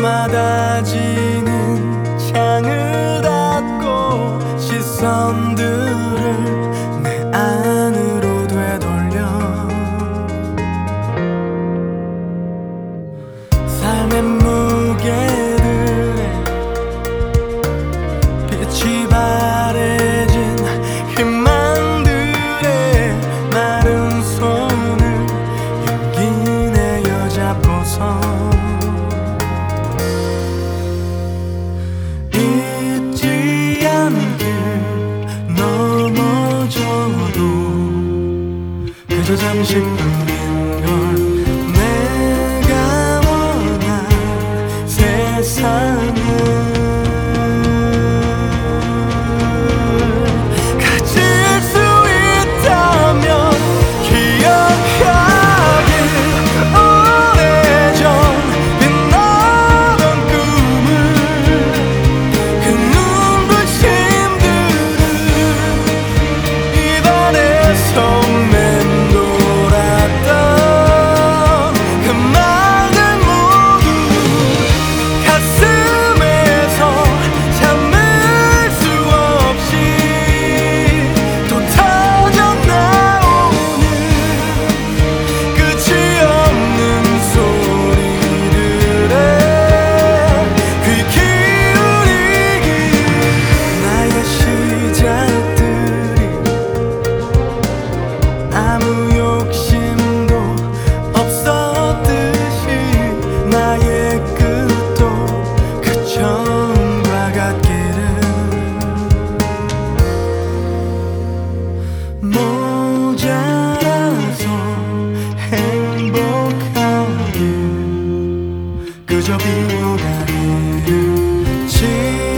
밤마다 지는 창을 닫고 시선들을 내 안으로 되돌려 삶의 무게들에 빛이 바래진 희망들의 마른 손을 용기 내어 잡고서 잊지 않길 넘어져도 그저 잠시뿐인 걸 내가 원한 세상을 가질 수 있다면 기억하길 오래전 빛나던 꿈을 그 눈부심들을 입안에서 맴돌았던 그 말들 모두 가슴에서 참을 수 없이 또 터져나오는 끝이 없는 소리들에 귀 기울이길 나의 시작들이 아무 욕심도 없었듯이 나의 끝도 그 처음과 같기를 모자라서 행복하길 그저 비워가기를